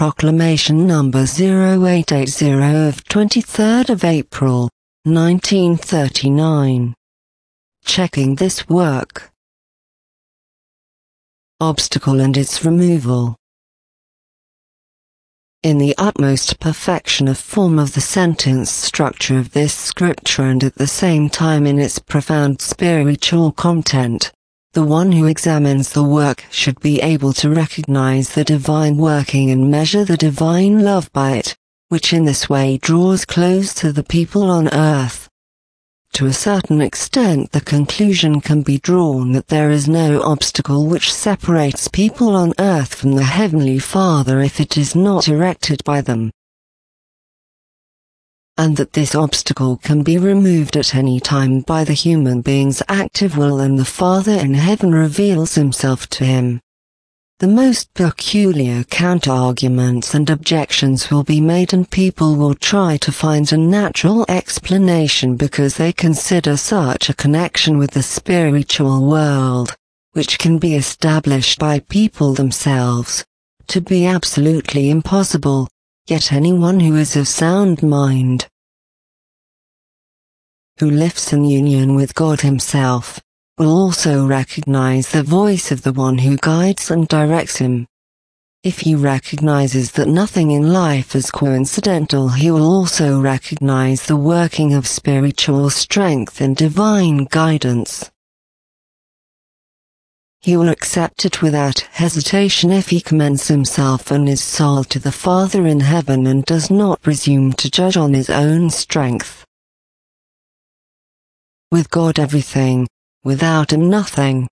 Proclamation number 0880 of 23rd of April, 1939. Checking this work. Obstacle and its removal. In the utmost perfection of form of the sentence structure of this scripture and at the same time in its profound spiritual content, the one who examines the work should be able to recognize the divine working and measure the divine love by it, which in this way draws close to the people on earth. To a certain extent the conclusion can be drawn that there is no obstacle which separates people on earth from the Heavenly Father if it is not erected by them, and that this obstacle can be removed at any time by the human being's active will, and the Father in heaven reveals himself to him. The most peculiar counter-arguments and objections will be made, and people will try to find a natural explanation because they consider such a connection with the spiritual world, which can be established by people themselves, to be absolutely impossible. Yet anyone who is of sound mind, who lives in union with God himself, will also recognize the voice of the one who guides and directs him. If he recognizes that nothing in life is coincidental, he will also recognize the working of spiritual strength and divine guidance. He will accept it without hesitation if he commends himself and his soul to the Father in heaven and does not presume to judge on his own strength. With God everything, without him nothing.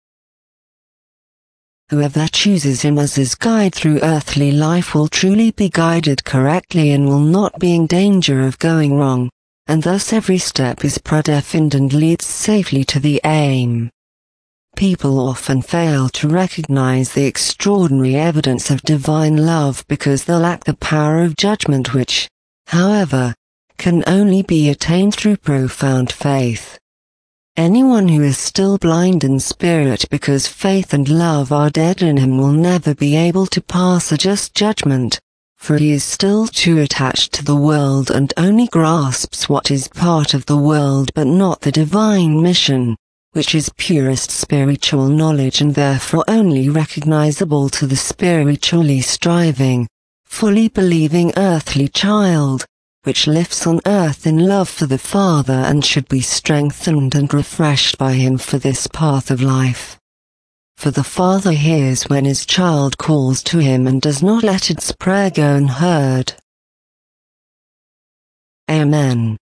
Whoever chooses him as his guide through earthly life will truly be guided correctly and will not be in danger of going wrong, and thus every step is predefined and leads safely to the aim. People often fail to recognize the extraordinary evidence of divine love because they lack the power of judgment which, however, can only be attained through profound faith. Anyone who is still blind in spirit because faith and love are dead in him will never be able to pass a just judgment, for he is still too attached to the world and only grasps what is part of the world but not the divine mission, which is purest spiritual knowledge and therefore only recognizable to the spiritually striving, fully believing earthly child, which lives on earth in love for the Father and should be strengthened and refreshed by him for this path of life. For the Father hears when his child calls to him and does not let its prayer go unheard. Amen.